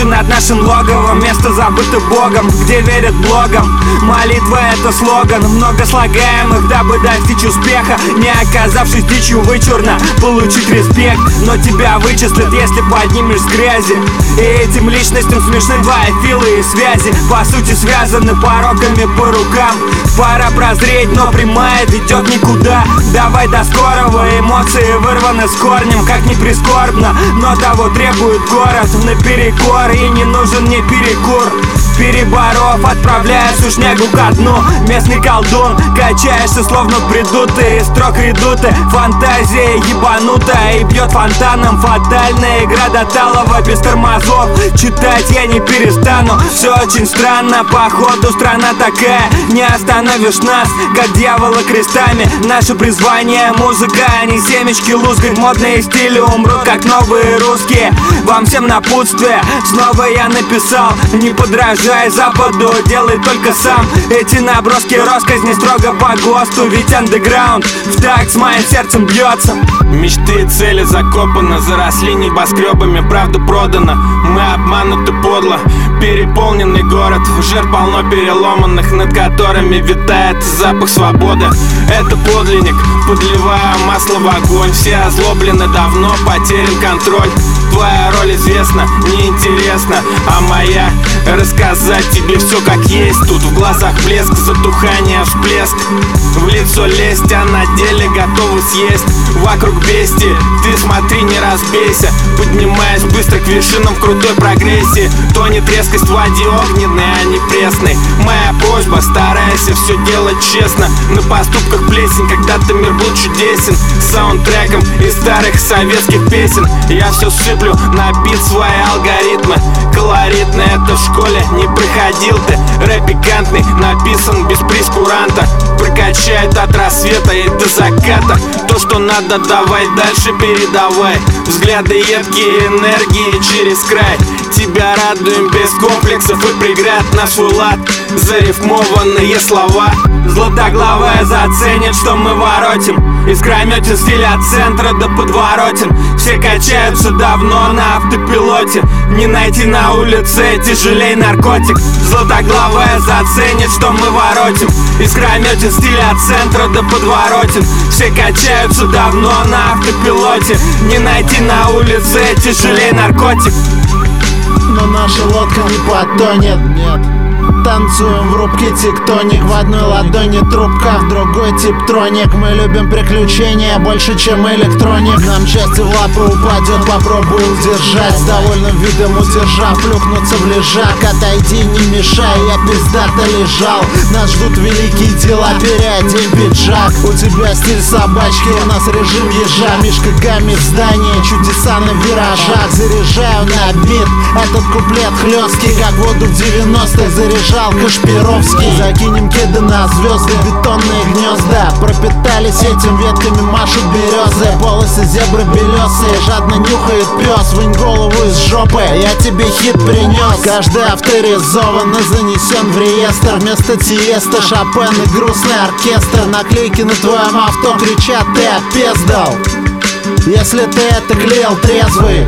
Ночью над нашим логовом, место забыто Богом, где верят блогам. Молитва — это слоган, много слагаемых, дабы достичь успеха. Не оказавшись дичью, вычурно получить респект. Но тебя вычислят, если поднимешь с грязи. И этим личностям смешны твои филы и связи. По сути связаны пороками по рукам. Пора прозреть, но прямая ведет никуда. Давай до скорого, эмоции вырваны с корнем. Как ни прискорбно, но того требует город наперекор. И не нужен мне перекур. Переборов, отправляя всю шнягу ко дну. Местный колдун, качаешься словно придутый. Из строк редуты, фантазия ебанутая. И бьет фонтаном фатальная игра до талого без тормозов. Читать я не перестану, все очень странно. Походу страна такая, не остановишь нас, как дьявола крестами. Наше призвание — музыка, а не семечки лузгать. Модные стили умрут, как новые русские. Вам всем напутствие, снова я написал: не подражай Западу, делай только сам. Эти наброски росказни строго по ГОСТу. Ведь андеграунд в такт с моим сердцем бьется. Мечты и цели закопаны, заросли небоскребами, правда продана. Мы обмануты подло, переполненный город. Жертв полно переломанных, над которыми витает запах свободы. Это подлинник, подливая масло в огонь. Все озлоблены, давно потерян контроль. Твоя роль известна, неинтересна, а моя — рассказать тебе все как есть. Тут в глазах блеск, затухание, всплеск. В лицо лезть, а на деле готовы съесть. Вокруг бестии, ты смотри, не разбейся. Поднимаясь быстро к вершинам в крутой прогрессии. Тонет резкость в воде огненной, а не пресной. Моя просьба: старайся все делать честно. На поступках плесень, когда-то мир был чудесен. Саундтреком из старых советских песен я все сыплю на бит свои алгоритмы. Колоритно это в школе не проходил ты. Рэп пикантный, написан без прескуранта. Прокачает от рассвета и до заката. То, что надо, давай дальше передавай. Взгляды едкие, энергии через край. Тебя радуем без комплексов и преград. На свой лад зарифмованные слова. Златоглавая заценит, что мы воротим. Искрометен стиль от центра до подворотен. Все качаются давно на автопилоте. Не найти на улице тяжелей наркотик. Златоглавая заценит, что мы воротим. Искрометен стиль от центра до подворотен. Все качаются давно на автопилоте. Не найти на улице тяжелей наркотик. Но наша лодка не потонет, нет. Танцуем в рубке тектоник. В одной ладони трубка, в другой тип-троник. Мы любим приключения больше, чем электроник. Нам счастье в лапы упадет, попробуй удержать. С довольным видом удержав, плюхнуться в лежак. Отойди, не мешай, я пиздато лежал. Нас ждут великие дела, переодень пиджак. У тебя стиль собачки, у нас режим ежа. Мишка гамми в здании, чудеса на виражах. Заряжаю на бит, этот куплет хлесткий, как воду в 90-х заряжал Кашпировский. Закинем кеды на звезды, бетонные гнезда. Пропитались этим, ветками машут березы. Полосы зебры белесые, жадно нюхает пес. Вынь голову из жопы, я тебе хит принес. Каждый авторизован и занесен в реестр. Вместо Тиеста, Шопен и грустный оркестр. Наклейки на твоем авто кричат: ты опездал. Если ты это клеил трезвый.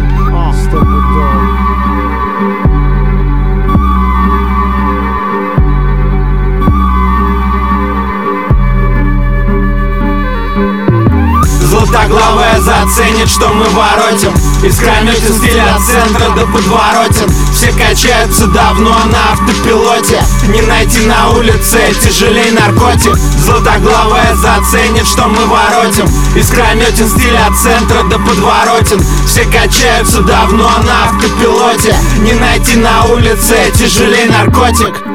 Златоглавая заценит, что мы воротим. Искрометен стиль от центра до подворотен. Все качаются давно на автопилоте. Не найти на улице тяжелей наркотик. Златоглавая заценит, что мы воротим. Искрометен стиль от центра до подворотен. Все качаются давно на автопилоте. Не найти на улице тяжелей наркотик.